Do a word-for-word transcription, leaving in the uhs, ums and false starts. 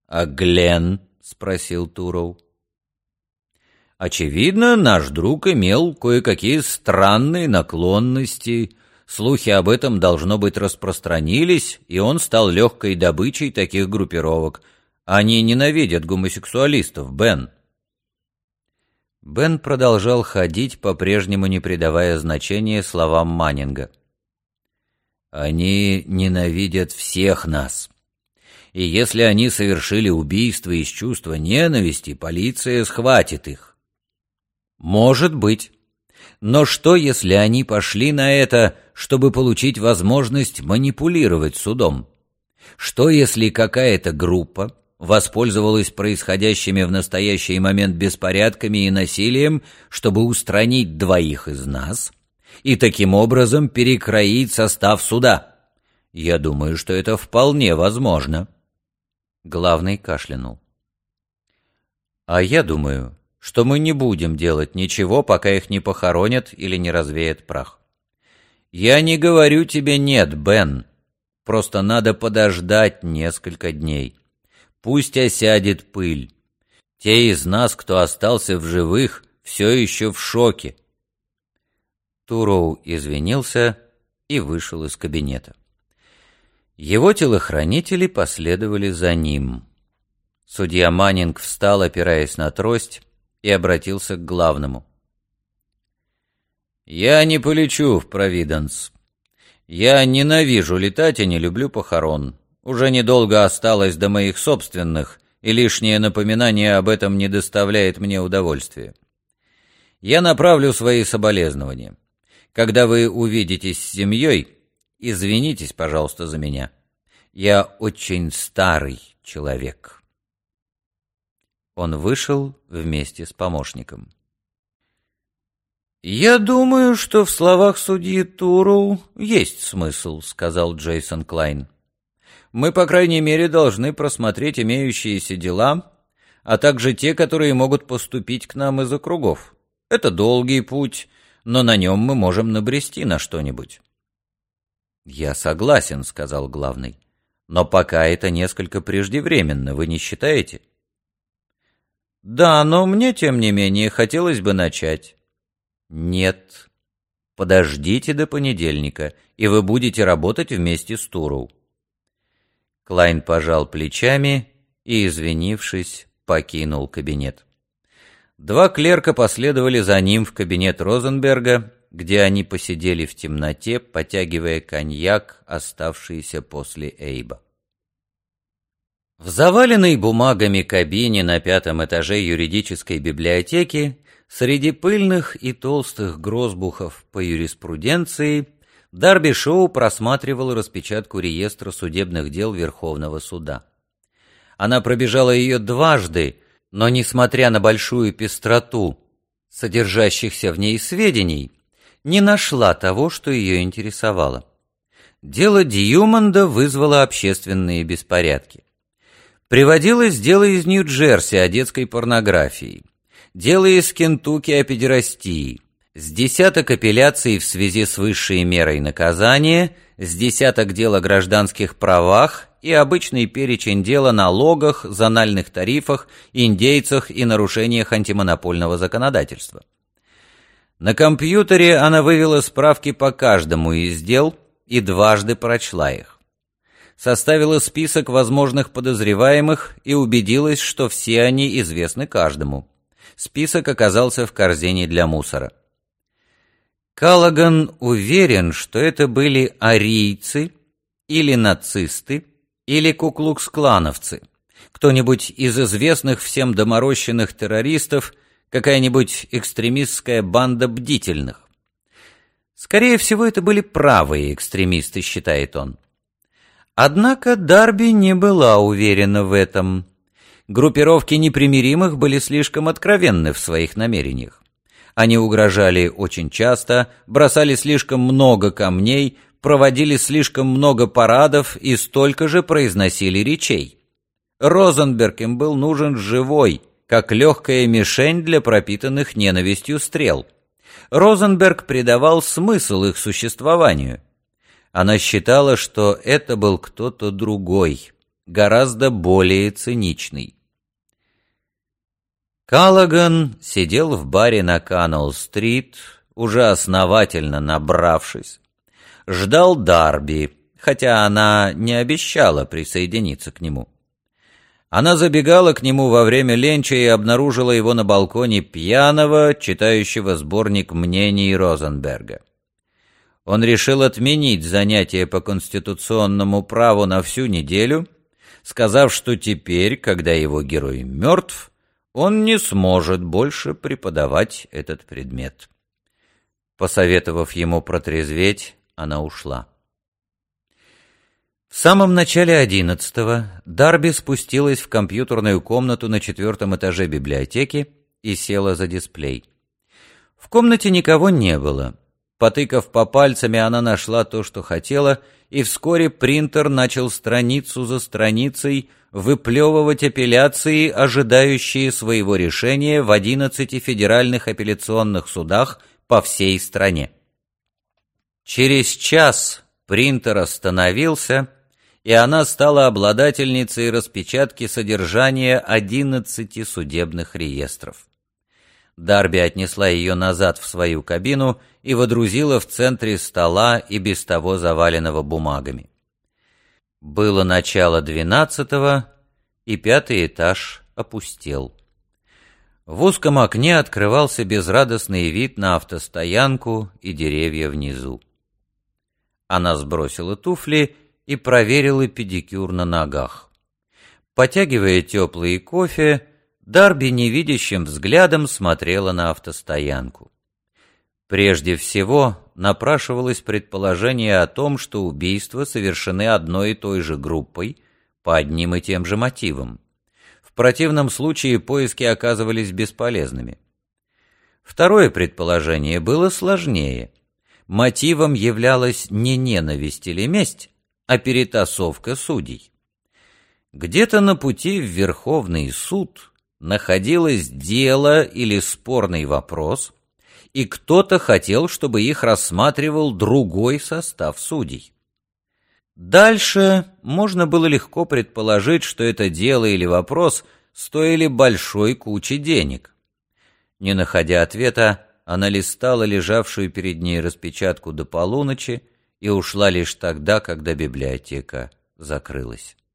«А Гленн?» — спросил Туроу. «Очевидно, наш друг имел кое-какие странные наклонности. Слухи об этом, должно быть, распространились, и он стал легкой добычей таких группировок. Они ненавидят гомосексуалистов, Бен». Бен продолжал ходить, по-прежнему не придавая значения словам Маннинга. «Они ненавидят всех нас. И если они совершили убийство из чувства ненависти, полиция схватит их». «Может быть. Но что, если они пошли на это, чтобы получить возможность манипулировать судом? Что, если какая-то группа воспользовалась происходящими в настоящий момент беспорядками и насилием, чтобы устранить двоих из нас и таким образом перекроить состав суда? Я думаю, что это вполне возможно». Главный кашлянул. «А я думаю, что мы не будем делать ничего, пока их не похоронят или не развеят прах. Я не говорю тебе «нет», Бен. Просто надо подождать несколько дней. Пусть осядет пыль. Те из нас, кто остался в живых, все еще в шоке». Туроу извинился и вышел из кабинета. Его телохранители последовали за ним. Судья Маннинг встал, опираясь на трость, и обратился к главному. «Я не полечу в Провиденс. Я ненавижу летать и не люблю похорон. Уже недолго осталось до моих собственных, и лишнее напоминание об этом не доставляет мне удовольствия. Я направлю свои соболезнования. Когда вы увидитесь с семьей, извинитесь, пожалуйста, за меня. Я очень старый человек». Он вышел вместе с помощником. «Я думаю, что в словах судьи Туроу есть смысл», — сказал Джейсон Клайн. «Мы, по крайней мере, должны просмотреть имеющиеся дела, а также те, которые могут поступить к нам из округов. Это долгий путь, но на нем мы можем набрести на что-нибудь». «Я согласен», — сказал главный, — «но пока это несколько преждевременно, вы не считаете?» «Да, но мне, тем не менее, хотелось бы начать». «Нет. Подождите до понедельника, и вы будете работать вместе с Туроу». Клайн пожал плечами и, извинившись, покинул кабинет. Два клерка последовали за ним в кабинет Розенберга, где они посидели в темноте, потягивая коньяк, оставшийся после Эйба. В заваленной бумагами кабине на пятом этаже юридической библиотеки среди пыльных и толстых грозбухов по юриспруденции Дарби Шоу просматривал распечатку реестра судебных дел Верховного суда. Она пробежала ее дважды, но, несмотря на большую пестроту содержащихся в ней сведений, не нашла того, что ее интересовало. Дело Дьюмонда вызвало общественные беспорядки. Приводилось дело из Нью-Джерси о детской порнографии, дело из Кентукки о педерастии, с десяток апелляций в связи с высшей мерой наказания, с десяток дел о гражданских правах и обычный перечень дел о налогах, зональных тарифах, индейцах и нарушениях антимонопольного законодательства. На компьютере она вывела справки по каждому из дел и дважды прочла их. Составила список возможных подозреваемых и убедилась, что все они известны каждому. Список оказался в корзине для мусора. Каллаган уверен, что это были арийцы или нацисты, или куклукс-клановцы, кто-нибудь из известных всем доморощенных террористов, какая-нибудь экстремистская банда бдительных. Скорее всего, это были правые экстремисты, считает он. Однако Дарби не была уверена в этом. Группировки непримиримых были слишком откровенны в своих намерениях. Они угрожали очень часто, бросали слишком много камней, проводили слишком много парадов и столько же произносили речей. Розенберг им был нужен живой, как легкая мишень для пропитанных ненавистью стрел. Розенберг придавал смысл их существованию. Она считала, что это был кто-то другой, гораздо более циничный. Каллаган сидел в баре на Каннелл-стрит, уже основательно набравшись, ждал Дарби, хотя она не обещала присоединиться к нему. Она забегала к нему во время ленча и обнаружила его на балконе пьяного, читающего сборник мнений Розенберга. Он решил отменить занятия по конституционному праву на всю неделю, сказав, что теперь, когда его герой мертв, он не сможет больше преподавать этот предмет. Посоветовав ему протрезветь, она ушла. В самом начале одиннадцатого Дарби спустилась в компьютерную комнату на четвертом этаже библиотеки и села за дисплей. В комнате никого не было. Потыкав по пальцами, она нашла то, что хотела, и вскоре принтер начал страницу за страницей выплевывать апелляции, ожидающие своего решения в одиннадцати федеральных апелляционных судах по всей стране. Через час принтер остановился, и она стала обладательницей распечатки содержания одиннадцати судебных реестров. Дарби отнесла ее назад в свою кабину и водрузила в центре стола и без того заваленного бумагами. Было начало двенадцатого, и пятый этаж опустел. В узком окне открывался безрадостный вид на автостоянку и деревья внизу. Она сбросила туфли и проверила педикюр на ногах. Потягивая теплый кофе, Дарби невидящим взглядом смотрела на автостоянку. Прежде всего, напрашивалось предположение о том, что убийства совершены одной и той же группой по одним и тем же мотивам. В противном случае поиски оказывались бесполезными. Второе предположение было сложнее. Мотивом являлась не ненависть или месть, а перетасовка судей. Где-то на пути в Верховный суд находилось дело или спорный вопрос, и кто-то хотел, чтобы их рассматривал другой состав судей. Дальше можно было легко предположить, что это дело или вопрос стоили большой кучи денег. Не находя ответа, она листала лежавшую перед ней распечатку до полуночи и ушла лишь тогда, когда библиотека закрылась.